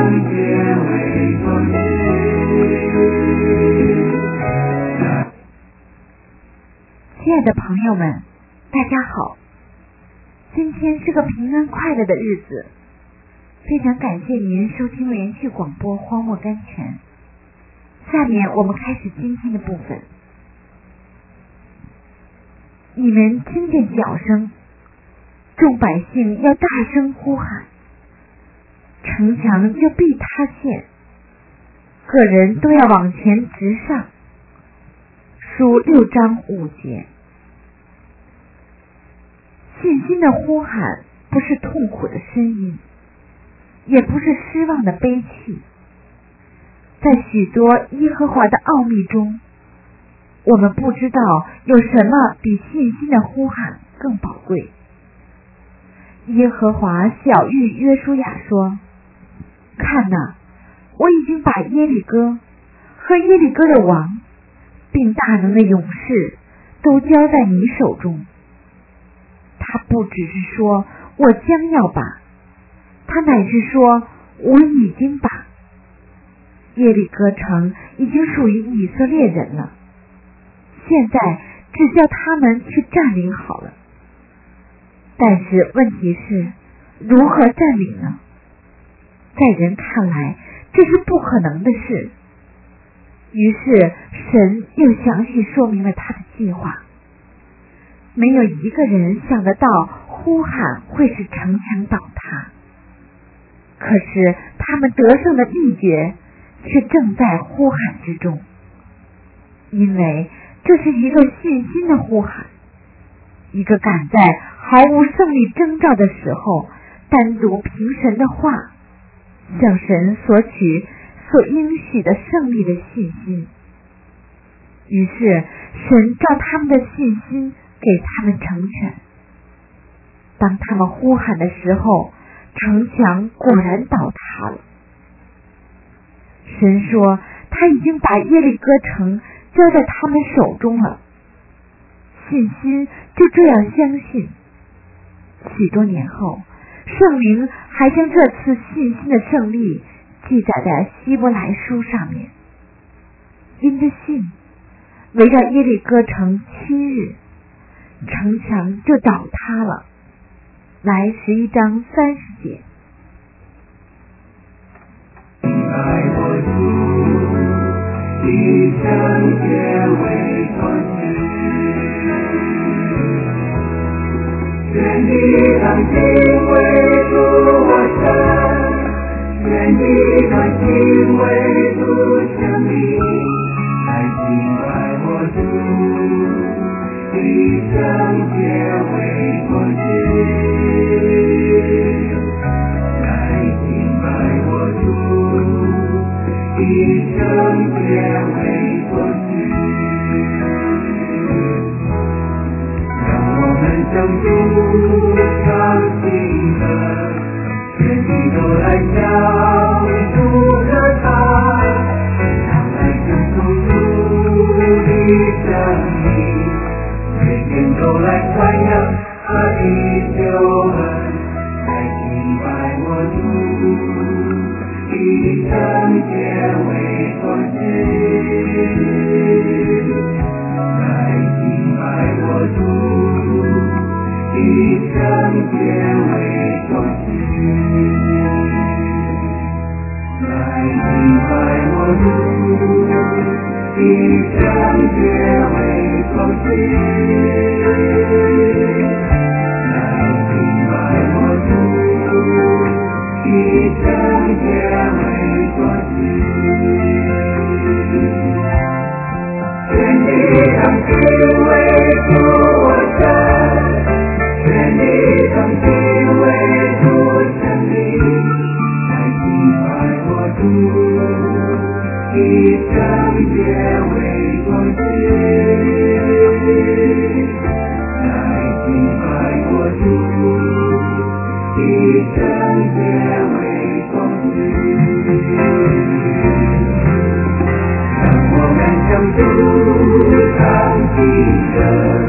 亲爱的朋友们，大家好！今天是个平安快乐的日子，非常感谢您收听连续广播《荒漠甘泉》。下面我们开始今天的部分。你们听见脚声，众百姓要大声呼喊，城墙就必塌陷，个人都要往前直上。书6章5节。信心的呼喊不是痛苦的声音，也不是失望的悲泣。在许多耶和华的奥秘中，我们不知道有什么比信心的呼喊更宝贵。耶和华晓谕约书亚说：看哪，我已经把耶利哥和耶利哥的王并大能的勇士都交在你手中。他不只是说我将要把，他乃是说我已经把。耶利哥城已经属于以色列人了，现在只叫他们去占领好了。但是问题是，如何占领呢？在人看来，这是不可能的事。于是神又详细说明了他的计划。没有一个人想得到呼喊会使城墙倒塌，可是他们得胜的秘诀却正在呼喊之中，因为这是一个信心的呼喊，一个赶在毫无胜利征兆的时候单独凭神的话向神索取所应许的胜利的信心。于是神照他们的信心给他们成全。当他们呼喊的时候，城墙果然倒塌了。神说他已经把耶利哥城交在他们手中了，信心就这样相信。许多年后，圣灵还将这次信心的胜利记载在希伯来书上面。因着信，围绕耶利哥城7日，城墙就倒塌了。来11章30节。以圣洁为中心，愿你当敬畏主我神，愿你当敬畏主生命，来敬拜我主，以圣洁为中心，来敬拜我主，以圣洁为中心，让我们向主唱新歌，全地都来向主歌唱，让来承受主的生命，每天都来传扬他的救恩，来敬拜我主，以圣洁为中心，来敬拜我主，以圣洁为中心，来敬拜我主，以圣洁为中心，来敬拜我主，以圣洁为中心，全地当敬畏主我神，全地当敬畏主生命，来敬拜我主，以圣洁为中心，来敬拜我主，以圣洁为中心，让我们向主唱新歌，